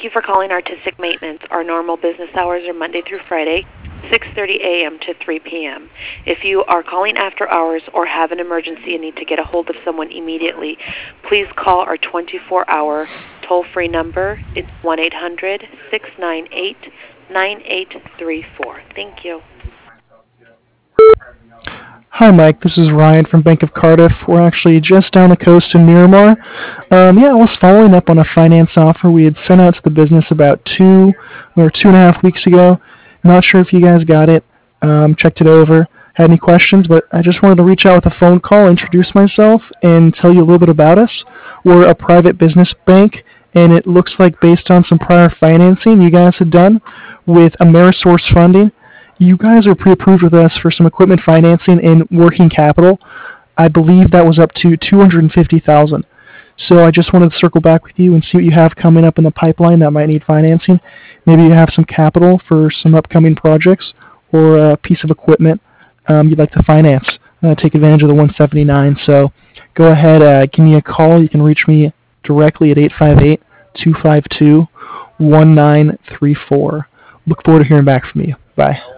you for calling Artistic Maintenance. Our normal business hours are Monday through Friday, 6:30 a.m. to 3 p.m. If you are calling after hours or have an emergency and need to get a hold of someone immediately, please call our 24-hour toll-free number. It's 1-800-698-9834. Thank you. Hi, Mike. This is Ryan from Bank of Cardiff. We're actually just down the coast in Miramar. I was following up on a finance offer we had sent out to the business about 2.5 weeks ago. Not sure if you guys got it, checked it over, had any questions, but I just wanted to reach out with a phone call, introduce myself, and tell you a little bit about us. We're a private business bank, and it looks like based on some prior financing you guys had done with Amerisource funding, you guys are pre-approved with us for some equipment financing and working capital. I believe that was up to 250,000. So I just wanted to circle back with you and see what you have coming up in the pipeline that might need financing. Maybe you have some capital for some upcoming projects or a piece of equipment you'd like to finance. Take advantage of the 179. So go ahead, give me a call. You can reach me directly at 858-252-1934. Look forward to hearing back from you. Bye.